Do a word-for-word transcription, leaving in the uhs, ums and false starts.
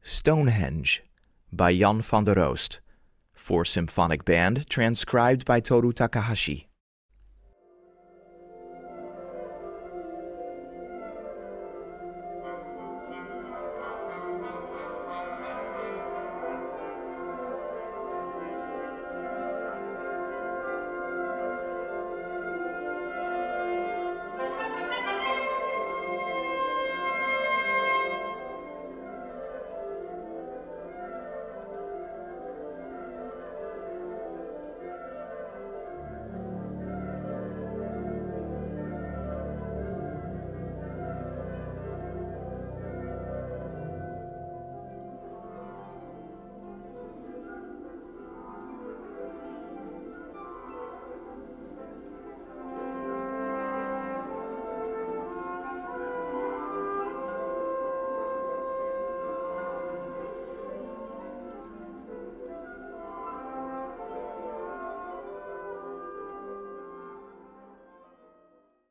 Stonehenge by Jan van der Roost, for symphonic band, transcribed by Toru Takahashi.